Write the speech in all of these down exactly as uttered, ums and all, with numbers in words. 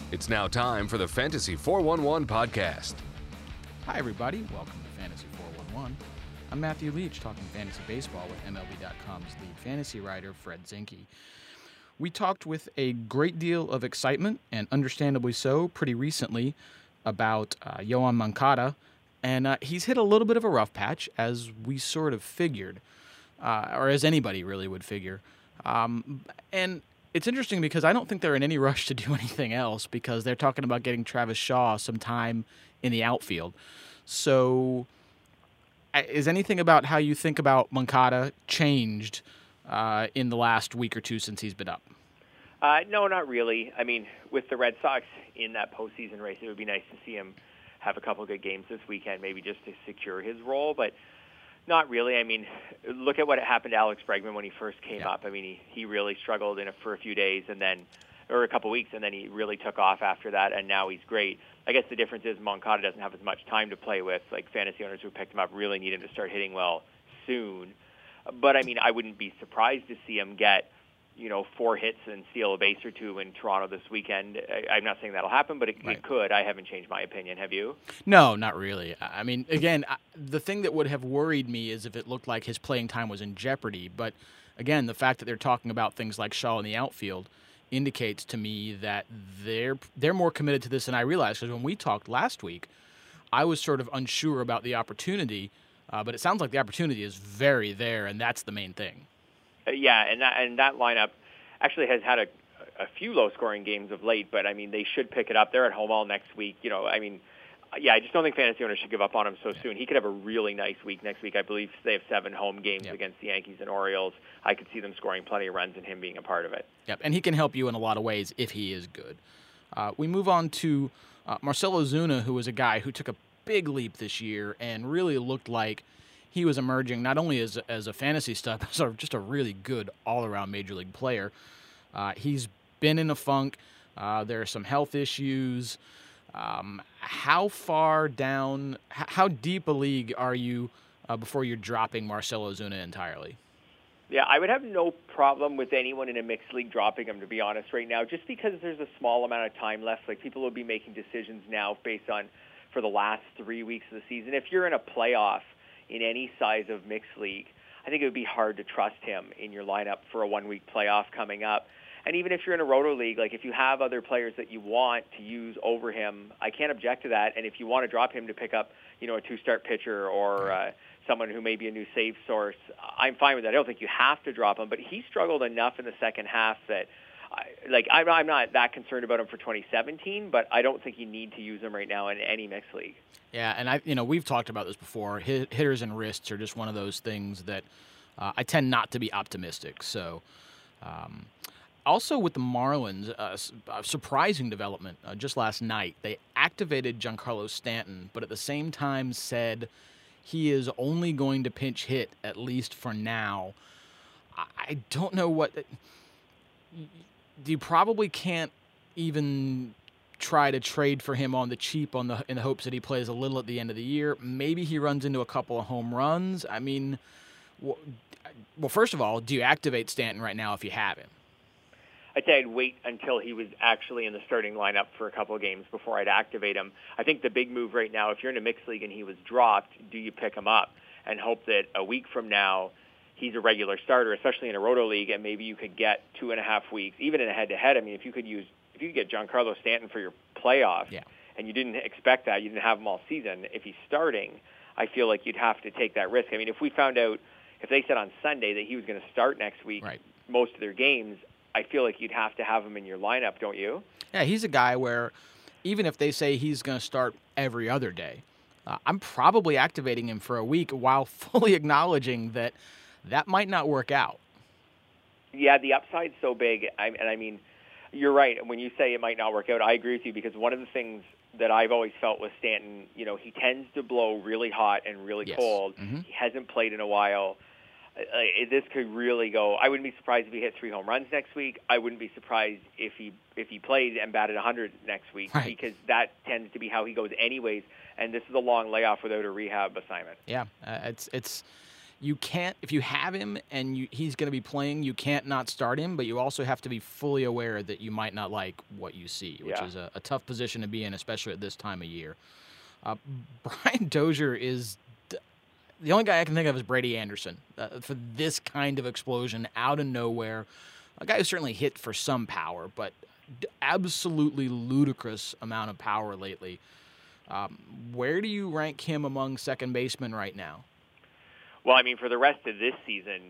It's now time for the Fantasy four one one podcast. Hi, everybody. Welcome to Fantasy four one one. I'm Matthew Leach, talking fantasy baseball with M L B dot com's lead fantasy writer, Fred Zinke. We talked with a great deal of excitement, and understandably so, pretty recently about uh, Yoan Moncada, and uh, he's hit a little bit of a rough patch, as we sort of figured, uh, or as anybody really would figure. Um, and it's interesting because I don't think they're in any rush to do anything else because they're talking about getting Travis Shaw some time in the outfield. So is anything about how you think about Moncada changed uh, in the last week or two since he's been up? Uh, no, not really. I mean, with the Red Sox in that postseason race, it would be nice to see him have a couple good games this weekend, maybe just to secure his role, but not really. I mean, look at what happened to Alex Bregman when he first came yeah. up. I mean, he, he really struggled in a, for a few days and then, or a couple weeks, and then he really took off after that, and now he's great. I guess the difference is Moncada doesn't have as much time to play with. Like, fantasy owners who picked him up really need him to start hitting well soon. But, I mean, I wouldn't be surprised to see him get, you know, four hits and steal a base or two in Toronto this weekend. I, I'm not saying that'll happen, but it, right. it could. I haven't changed my opinion. Have you? No, not really. I mean, again, I, the thing that would have worried me is if it looked like his playing time was in jeopardy. But, again, the fact that they're talking about things like Shaw in the outfield indicates to me that they're they're more committed to this than I realized. Because when we talked last week, I was sort of unsure about the opportunity, uh, but it sounds like the opportunity is very there, and that's the main thing. Uh, yeah, and that, and that lineup actually has had a, a few low-scoring games of late, but, I mean, they should pick it up. They're at home all next week. You know, I mean, yeah, I just don't think fantasy owners should give up on him so yeah. soon. He could have a really nice week next week. I believe they have seven home games yep. against the Yankees and Orioles. I could see them scoring plenty of runs and him being a part of it. Yep, and he can help you in a lot of ways if he is good. Uh, we move on to uh, Marcell Ozuna, who was a guy who took a big leap this year and really looked like he was emerging not only as, as a fantasy stud, but as just a really good all-around major league player. Uh, he's been in a funk. Uh, there are some health issues. Um, how far down, h- how deep a league are you uh, before you're dropping Marcell Ozuna entirely? Yeah, I would have no problem with anyone in a mixed league dropping him, to be honest, right now, just because there's a small amount of time left. Like, people will be making decisions now based on for the last three weeks of the season. If you're in a playoff in any size of mixed league, I think it would be hard to trust him in your lineup for a one-week playoff coming up. And even if you're in a roto league, like if you have other players that you want to use over him, I can't object to that. And if you want to drop him to pick up, you know, a two-start pitcher or uh, someone who may be a new save source, I'm fine with that. I don't think you have to drop him, but he struggled enough in the second half that, I, like, I'm, I'm not that concerned about him for twenty seventeen, but I don't think you need to use him right now in any mixed league. Yeah, and I, you know, we've talked about this before. Hit, hitters and wrists are just one of those things that uh, I tend not to be optimistic. So. Um, Also with the Marlins, uh, a surprising development uh, just last night. They activated Giancarlo Stanton, but at the same time said he is only going to pinch hit, at least for now. I don't know what... You probably can't even try to trade for him on the cheap on the in the hopes that he plays a little at the end of the year. Maybe he runs into a couple of home runs. I mean, well, first of all, do you activate Stanton right now if you have him? I'd say I'd wait until he was actually in the starting lineup for a couple of games before I'd activate him. I think the big move right now, if you're in a mixed league and he was dropped, do you pick him up and hope that a week from now he's a regular starter, especially in a roto league, and maybe you could get two and a half weeks, even in a head-to-head. I mean, if you could use, if you could get Giancarlo Stanton for your playoffs, yeah. and you didn't expect that, you didn't have him all season, if he's starting, I feel like you'd have to take that risk. I mean, if we found out, if they said on Sunday that he was going to start next week, right. most of their games, I feel like you'd have to have him in your lineup, don't you? Yeah, he's a guy where even if they say he's going to start every other day, uh, I'm probably activating him for a week while fully acknowledging that that might not work out. Yeah, the upside's so big. I, and I mean, you're right. When you say it might not work out, I agree with you because one of the things that I've always felt with Stanton, you know, he tends to blow really hot and really yes. cold. Mm-hmm. He hasn't played in a while. Uh, this could really go. I wouldn't be surprised if he hit three home runs next week. I wouldn't be surprised if he if he played and batted one hundred next week right. because that tends to be how he goes anyways. And this is a long layoff without a rehab assignment. Yeah, uh, it's it's you can't, if you have him and you, he's going to be playing, you can't not start him, but you also have to be fully aware that you might not like what you see, which Yeah. is a, a tough position to be in, especially at this time of year. Uh, Brian Dozier is the only guy I can think of is Brady Anderson uh, for this kind of explosion out of nowhere. A guy who certainly hit for some power, but absolutely ludicrous amount of power lately. Um, where do you rank him among second basemen right now? Well, I mean, for the rest of this season,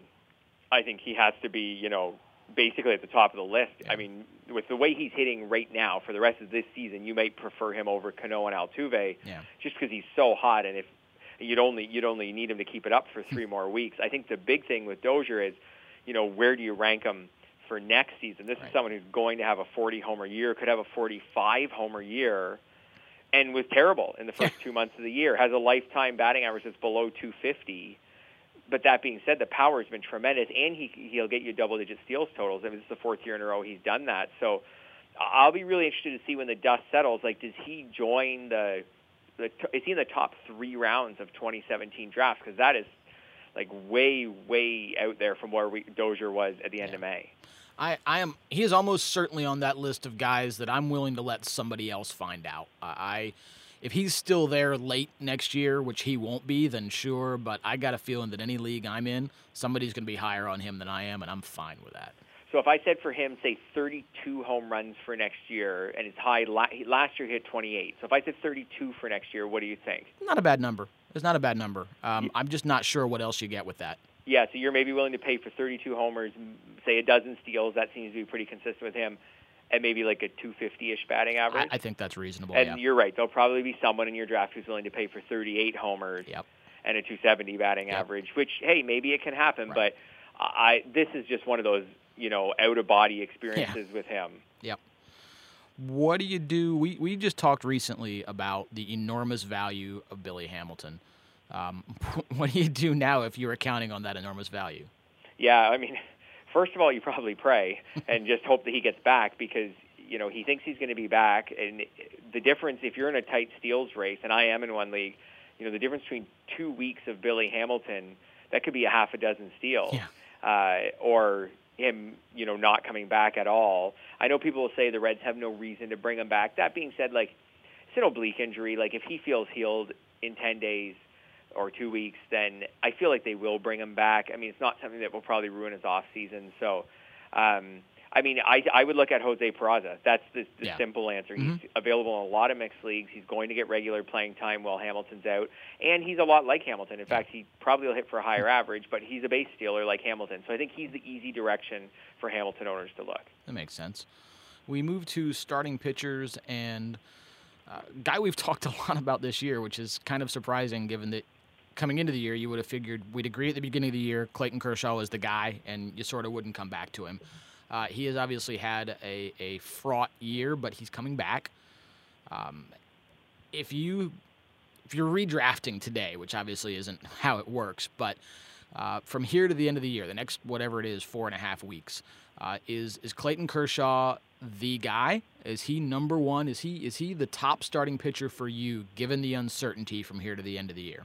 I think he has to be, you know, basically at the top of the list. Yeah. I mean, with the way he's hitting right now for the rest of this season, you might prefer him over Cano and Altuve Yeah. just because he's so hot, and if you'd only you'd only need him to keep it up for three more weeks. I think the big thing with Dozier is, you know, where do you rank him for next season? This Right. is someone who's going to have a forty homer year, could have a forty-five homer year, and was terrible in the first two months of the year. Has a lifetime batting average that's below two fifty. But that being said, the power has been tremendous, and he he'll get you double-digit steals totals. I mean, this is the fourth year in a row he's done that. So I'll be really interested to see when the dust settles. Like, does he join the the? Is he in the top three rounds of twenty seventeen drafts? Because that is like way way out there from where we, Dozier was at the end Yeah. of May. I, I am. He is almost certainly on that list of guys that I'm willing to let somebody else find out. I. I If he's still there late next year, which he won't be, then sure. But I got a feeling that any league I'm in, somebody's going to be higher on him than I am, and I'm fine with that. So if I said for him, say thirty-two home runs for next year, and his high la- last year he hit twenty-eight. So if I said thirty-two for next year, what do you think? Not a bad number. It's not a bad number. Um, I'm just not sure what else you get with that. Yeah, so you're maybe willing to pay for thirty-two homers, say a dozen steals. That seems to be pretty consistent with him. And maybe like a two fifty-ish batting average. I, I think that's reasonable. And yeah. you're right. There'll probably be someone in your draft who's willing to pay for thirty-eight homers Yep. and a two seventy batting Yep. average, which, hey, maybe it can happen. Right. But I this is just one of those, you know, out-of-body experiences with him. Yep. What do you do? We, we just talked recently about the enormous value of Billy Hamilton. Um, what do you do now if you were counting on that enormous value? Yeah, I mean, first of all, you probably pray and just hope that he gets back because, you know, he thinks he's going to be back. And the difference, if you're in a tight steals race, and I am in one league, you know, the difference between two weeks of Billy Hamilton, that could be a half a dozen steals. Yeah. Uh, or him, you know, not coming back at all. I know people will say the Reds have no reason to bring him back. That being said, like, it's an oblique injury. Like, if he feels healed in ten days or two weeks, then I feel like they will bring him back. I mean, it's not something that will probably ruin his off season. So, um, I mean, I, I would look at Jose Peraza. That's the, the Yeah. simple answer. Mm-hmm. He's available in a lot of mixed leagues. He's going to get regular playing time while Hamilton's out. And he's a lot like Hamilton. In fact, he probably will hit for a higher average, but he's a base stealer like Hamilton. So I think he's the easy direction for Hamilton owners to look. That makes sense. We move to starting pitchers, and uh, guy we've talked a lot about this year, which is kind of surprising given that coming into the year, you would have figured we'd agree at the beginning of the year Clayton Kershaw was the guy, and you sort of wouldn't come back to him. Uh, he has obviously had a, a fraught year, but he's coming back. Um, if you if you're redrafting today, which obviously isn't how it works, but uh, from here to the end of the year, the next whatever it is, four and a half weeks, uh, is is Clayton Kershaw the guy? Is he number one? Is he is he the top starting pitcher for you, given the uncertainty from here to the end of the year?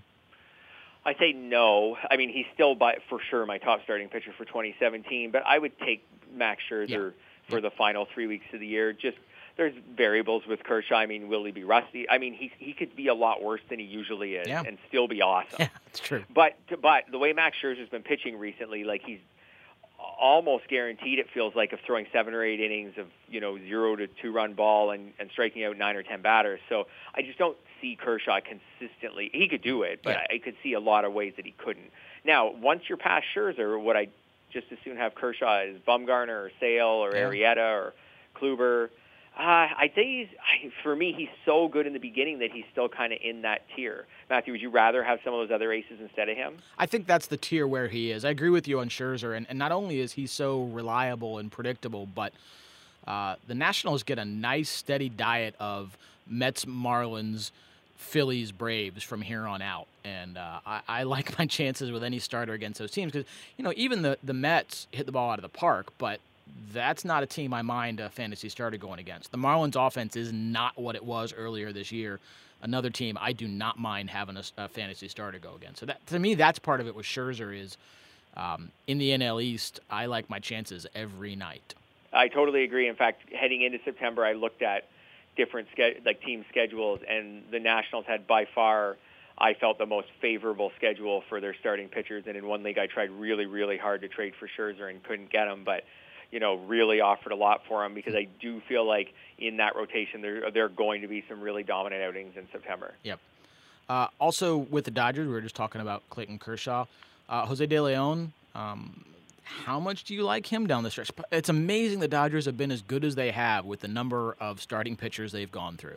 I say no. I mean, he's still by for sure my top starting pitcher for twenty seventeen, but I would take Max Scherzer Yeah. for the final three weeks of the year. Just there's variables with Kershaw. I mean, will he be rusty? I mean, he he could be a lot worse than he usually is Yeah. and still be awesome. Yeah, that's true. But but the way Max Scherzer's been pitching recently, like he's almost guaranteed, it feels like, of throwing seven or eight innings of, you know, zero to two run ball and, and striking out nine or ten batters. So I just don't see Kershaw consistently. He could do it, but Yeah. I, I could see a lot of ways that he couldn't. Now, once you're past Scherzer, would I just as soon have Kershaw as Bumgarner or Sale or Yeah. Arrieta or Kluber? Uh, I'd say he's, I, for me, he's so good in the beginning that he's still kind of in that tier. Matthew, would you rather have some of those other aces instead of him? I think that's the tier where he is. I agree with you on Scherzer, and, and not only is he so reliable and predictable, but uh, the Nationals get a nice, steady diet of Mets, Marlins, Phillies, Braves from here on out. And uh, I, I like my chances with any starter against those teams because, you know, even the, the Mets hit the ball out of the park, but that's not a team I mind a fantasy starter going against. The Marlins offense is not what it was earlier this year. Another team I do not mind having a, a fantasy starter go against. So that, to me, that's part of it with Scherzer is um, in the N L East, I like my chances every night. I totally agree. In fact, heading into September, I looked at different ske- like team schedules, and the Nationals had by far, I felt, the most favorable schedule for their starting pitchers. And in one league, I tried really, really hard to trade for Scherzer and couldn't get him, but you know, really offered a lot for him because I do feel like in that rotation there there are going to be some really dominant outings in September. Yep. Uh, also with the Dodgers, we were just talking about Clayton Kershaw, uh, Jose De Leon. Um, how much do you like him down the stretch? It's amazing the Dodgers have been as good as they have with the number of starting pitchers they've gone through.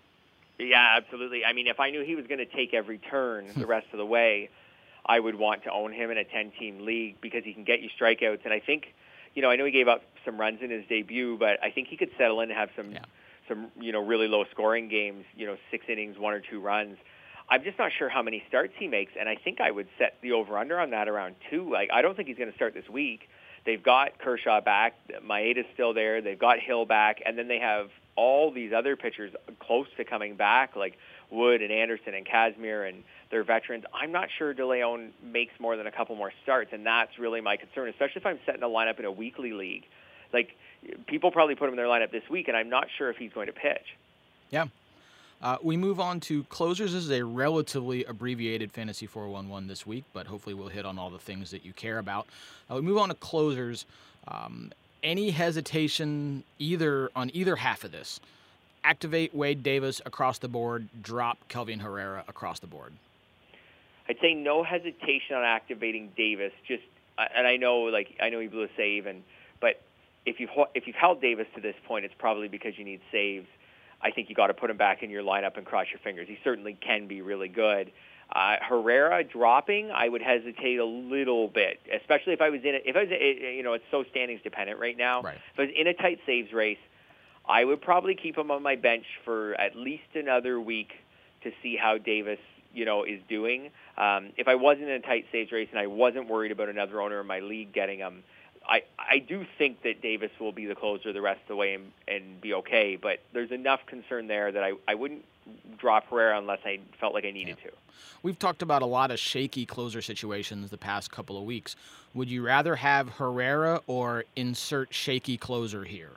Yeah, absolutely. I mean, if I knew he was going to take every turn the rest of the way, I would want to own him in a ten-team league because he can get you strikeouts. And I think, you know, I know he gave up some runs in his debut, but I think he could settle in and have some, yeah. some, you know, really low-scoring games, you know, six innings, one or two runs. I'm just not sure how many starts he makes, and I think I would set the over-under on that around two. Like, I don't think he's going to start this week. They've got Kershaw back. Maeda's still there. They've got Hill back, and then they have all these other pitchers close to coming back, like Wood and Anderson and Kazmir, and they're veterans. I'm not sure De Leon makes more than a couple more starts, and that's really my concern, especially if I'm setting a lineup in a weekly league. Like, people probably put him in their lineup this week, and I'm not sure if he's going to pitch. Yeah. Uh, we move on to closers. This is a relatively abbreviated Fantasy four one one this week, but hopefully we'll hit on all the things that you care about. Uh, we move on to closers. Um, any hesitation either on either half of this? Activate Wade Davis across the board, drop Kelvin Herrera across the board. I'd say no hesitation on activating Davis. Just, and I know, like, I know he blew a save, and but if you've if you've held Davis to this point, it's probably because you need saves. I think you got to put him back in your lineup and cross your fingers. He certainly can be really good. Uh, Herrera dropping, I would hesitate a little bit, especially if I was in it. If I was, you know, it's so standings dependent right now. Right. If I was in a tight saves race, I would probably keep him on my bench for at least another week to see how Davis, you know, is doing. Um, if I wasn't in a tight saves race and I wasn't worried about another owner in my league getting him, I, I do think that Davis will be the closer the rest of the way and, and be okay, but there's enough concern there that I, I wouldn't drop Herrera unless I felt like I needed yeah. to. We've talked about a lot of shaky closer situations the past couple of weeks. Would you rather have Herrera or insert shaky closer here?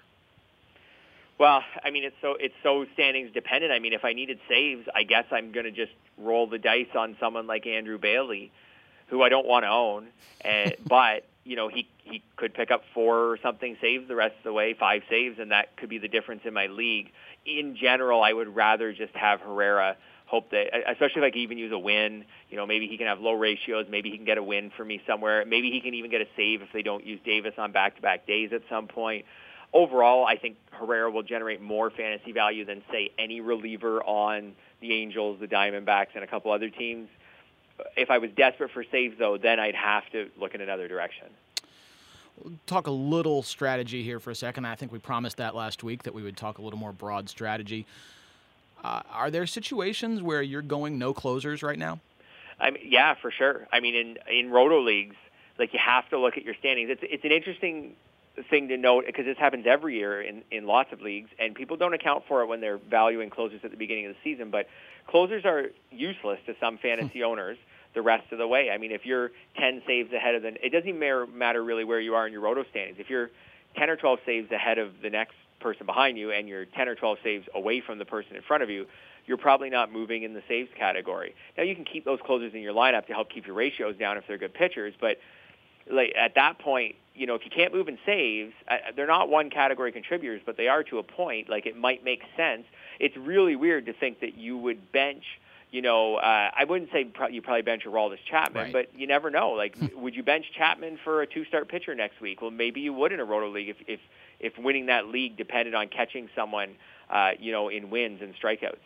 Well, I mean, it's so it's so standings dependent. I mean, if I needed saves, I guess I'm going to just roll the dice on someone like Andrew Bailey, who I don't want to own, and, but you know, he he could pick up four or something saves the rest of the way, five saves, and that could be the difference in my league. In general, I would rather just have Herrera, hope that, especially if I can even use a win, you know, maybe he can have low ratios, maybe he can get a win for me somewhere, maybe he can even get a save if they don't use Davis on back-to-back days at some point. Overall, I think Herrera will generate more fantasy value than, say, any reliever on the Angels, the Diamondbacks, and a couple other teams. If I was desperate for saves, though, then I'd have to look in another direction. We'll talk a little strategy here for a second. I think we promised that last week that we would talk a little more broad strategy. Uh, are there situations where you're going no closers right now? I mean, yeah, for sure. I mean, in in roto leagues, like you have to look at your standings. It's it's an interesting thing to note because this happens every year in, in lots of leagues, and people don't account for it when they're valuing closers at the beginning of the season. But closers are useless to some fantasy owners the rest of the way. I mean, if you're ten saves ahead of the, it doesn't even matter really where you are in your roto standings. If you're ten or twelve saves ahead of the next person behind you and you're ten or twelve saves away from the person in front of you, you're probably not moving in the saves category. Now, you can keep those closers in your lineup to help keep your ratios down if they're good pitchers, but like at that point, you know, if you can't move in saves, uh, they're not one category contributors, but they are to a point. Like, it might make sense. It's really weird to think that you would bench, you know, uh, I wouldn't say pro- you probably bench Aroldis Chapman, right. but you never know. Like, would you bench Chapman for a two-start pitcher next week? Well, maybe you would in a roto league if if, if winning that league depended on catching someone, uh, you know, in wins and strikeouts.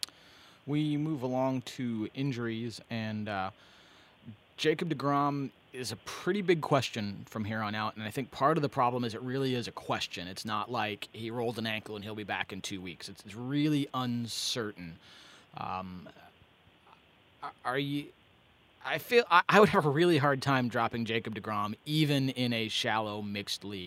We move along to injuries, and uh, Jacob deGrom is a pretty big question from here on out, and I think part of the problem is it really is a question. It's not like he rolled an ankle and he'll be back in two weeks. It's, it's really uncertain. Um, are you? I feel I, I would have a really hard time dropping Jacob deGrom, even in a shallow mixed league.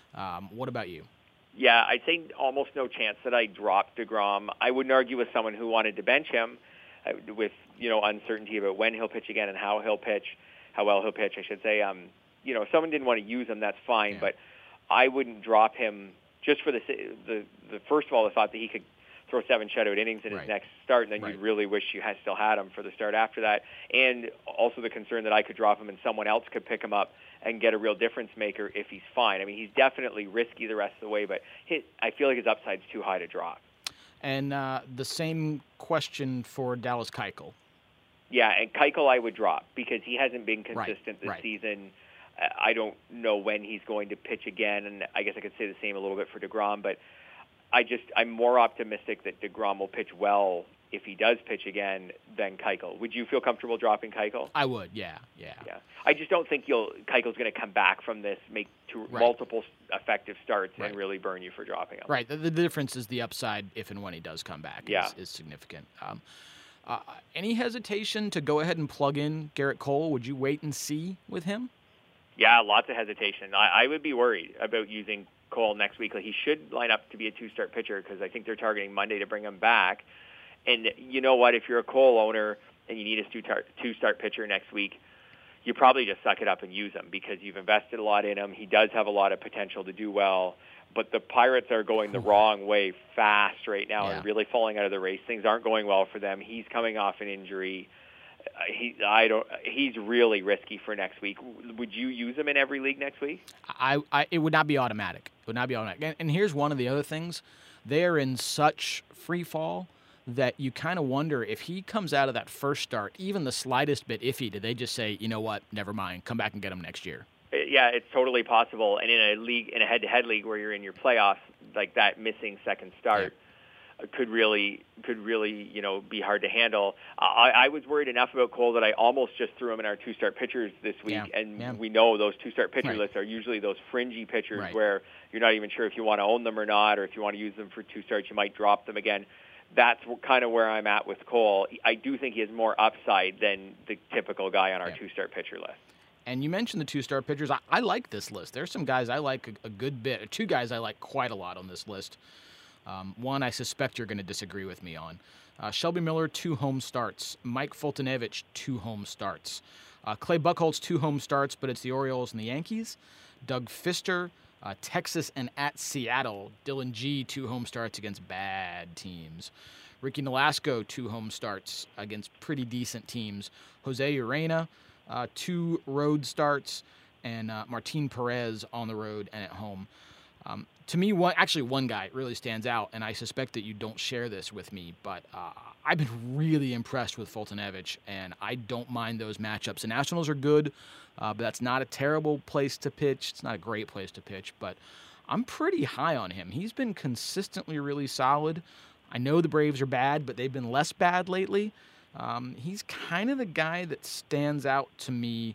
Um, what about you? Yeah, I'd say almost no chance that I drop DeGrom. I wouldn't argue with someone who wanted to bench him uh, with, you know, uncertainty about when he'll pitch again and how he'll pitch, how well he'll pitch, I should say. Um, you know, if someone didn't want to use him, that's fine, Yeah. but I wouldn't drop him just for the, the, the first of all, the thought that he could throw seven shutout innings in Right. his next start, and then Right. you'd really wish you had still had him for the start after that. And also the concern that I could drop him and someone else could pick him up and get a real difference maker if he's fine. I mean, he's definitely risky the rest of the way, but his, I feel like his upside's too high to drop. And uh, the same question for Dallas Keuchel. Yeah, and Keuchel I would drop because he hasn't been consistent Right, this right. season. I don't know when he's going to pitch again, and I guess I could say the same a little bit for DeGrom, but I just, I'm more optimistic that DeGrom will pitch well if he does pitch again than Keuchel. Would you feel comfortable dropping Keuchel? I would, yeah, yeah. Yeah. I just don't think you'll Keuchel's going to come back from this, make two, Right. multiple effective starts, Right. and really burn you for dropping him. Right. The, the difference is the upside if and when he does come back Yeah. is, is significant. Um, uh, any hesitation to go ahead and plug in Garrett Cole? Would you wait and see with him? Yeah, lots of hesitation. I, I would be worried about using Cole next week. Like, he should line up to be a two-start pitcher because I think they're targeting Monday to bring him back. And you know what? If you're a Cole owner and you need a two-start, two-start pitcher next week, you probably just suck it up and use him because you've invested a lot in him. He does have a lot of potential to do well. But the Pirates are going the wrong way fast right now Yeah. and really falling out of the race. Things aren't going well for them. He's coming off an injury. Uh, he, I don't. He's really risky for next week. Would you use him in every league next week? I, I it would not be automatic. It would not be automatic. And, and here's one of the other things: they are in such free fall that you kind of wonder if he comes out of that first start, even the slightest bit iffy, do they just say, you know what, never mind, come back and get him next year? Uh, Yeah, it's totally possible. And in a league, in a head-to-head league where you're in your playoffs, like that missing second start uh, could really, could really, you know, be hard to handle. I, I was worried enough about Cole that I almost just threw him in our two-start pitchers this week. Yeah, And yeah. we know those two-start pitcher Right. lists are usually those fringy pitchers Right. where you're not even sure if you want to own them or not, or if you want to use them for two starts, you might drop them again. That's kind of where I'm at with Cole. I do think he has more upside than the typical guy on our Yeah. two-start pitcher list. And you mentioned the two-star pitchers. I, I like this list. There's some guys I like a, a good bit. Two guys I like quite a lot on this list. Um, one I suspect you're going to disagree with me on. Uh, Shelby Miller, two home starts. Mike Fultonevich, two home starts. Uh, Clay Buchholz, two home starts, but it's the Orioles and the Yankees. Doug Fister, uh, Texas and at Seattle. Dylan G, two home starts against bad teams. Ricky Nolasco, two home starts against pretty decent teams. Jose Urena, uh, two road starts. And uh, Martin Perez on the road and at home. Um, to me, one actually one guy really stands out, and I suspect that you don't share this with me, but uh, I've been really impressed with Fultonevich, and I don't mind those matchups. The Nationals are good, uh, but that's not a terrible place to pitch. It's not a great place to pitch, but I'm pretty high on him. He's been consistently really solid. I know the Braves are bad, but they've been less bad lately. Um, he's kind of the guy that stands out to me.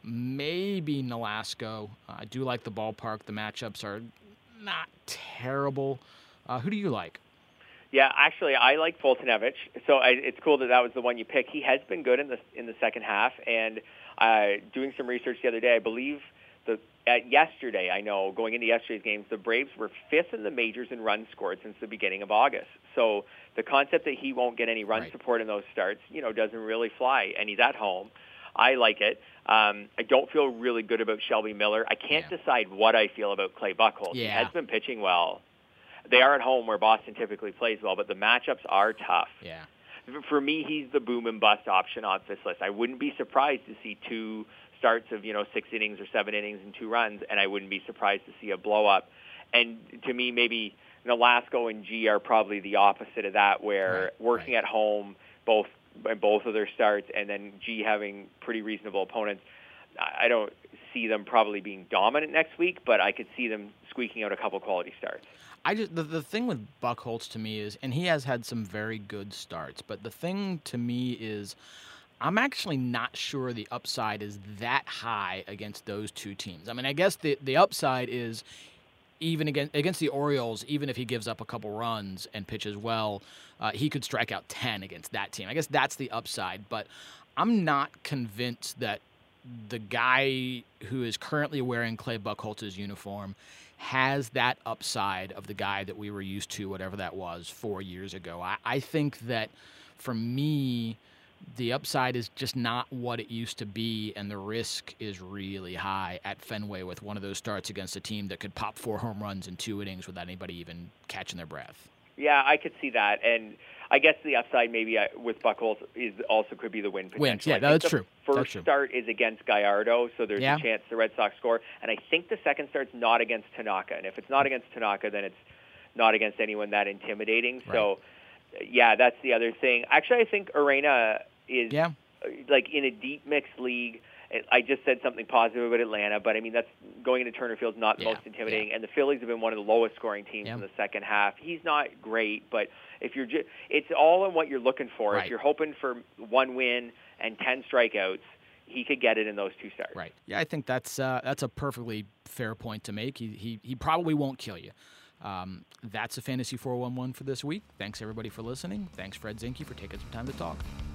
Maybe Nolasco. Uh, I do like the ballpark. The matchups are not terrible. Uh, who do you like? Yeah, actually, I like Fultonevich. So I, it's cool that that was the one you picked. He has been good in the in the second half, and uh, doing some research the other day, I believe the at yesterday, I know going into yesterday's games, the Braves were fifth in the majors in runs scored since the beginning of August. So the concept that he won't get any run Right. support in those starts, you know, doesn't really fly, and he's at home. I like it. Um, I don't feel really good about Shelby Miller. I can't Yeah. decide what I feel about Clay Buchholz. He Yeah. has been pitching well. They are at home where Boston typically plays well, but the matchups are tough. Yeah. For me, he's the boom and bust option on this list. I wouldn't be surprised to see two starts of, you know, six innings or seven innings and two runs, and I wouldn't be surprised to see a blow-up. And to me, maybe Nolasco and G are probably the opposite of that, where Right, working right. at home, both in both of their starts, and then G having pretty reasonable opponents. I don't see them probably being dominant next week, but I could see them squeaking out a couple quality starts. I just the, the thing with Buchholz to me is, and he has had some very good starts, but the thing to me is I'm actually not sure the upside is that high against those two teams. I mean, I guess the, the upside is even against, against the Orioles, even if he gives up a couple runs and pitches well, uh, he could strike out ten against that team. I guess that's the upside, but I'm not convinced that the guy who is currently wearing Clay Buchholz's uniform has that upside of the guy that we were used to, whatever that was, four years ago. I, I think that, for me, the upside is just not what it used to be, and the risk is really high at Fenway with one of those starts against a team that could pop four home runs in two innings without anybody even catching their breath. Yeah, I could see that, and I guess the upside maybe with Buchholz is also could be the win potential. Wins, yeah, I no, think that's the true. First that's true. start is against Gallardo, so there's yeah. a chance the Red Sox score, and I think the second start's not against Tanaka, and if it's not against Tanaka, then it's not against anyone that intimidating. Right. So, yeah, that's the other thing. Actually, I think Arena is yeah. like in a deep mixed league. I just said something positive about Atlanta, but I mean, that's going into Turner Field's not the yeah. most intimidating, yeah. and the Phillies have been one of the lowest scoring teams yeah. in the second half. He's not great, but if you're just, it's all in what you're looking for. Right. If you're hoping for one win and ten strikeouts, he could get it in those two starts. Right. Yeah, I think that's uh, that's a perfectly fair point to make. He he, he probably won't kill you. Um, that's a Fantasy four one one for this week. Thanks, everybody, for listening. Thanks, Fred Zinke, for taking some time to talk.